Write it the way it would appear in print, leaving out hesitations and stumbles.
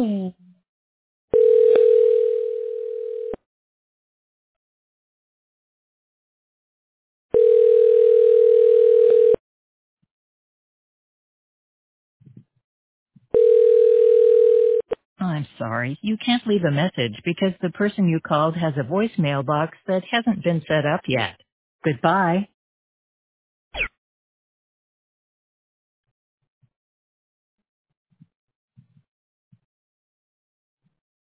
I'm sorry, you can't leave a message because the person you called has a voicemail box that hasn't been set up yet. Goodbye.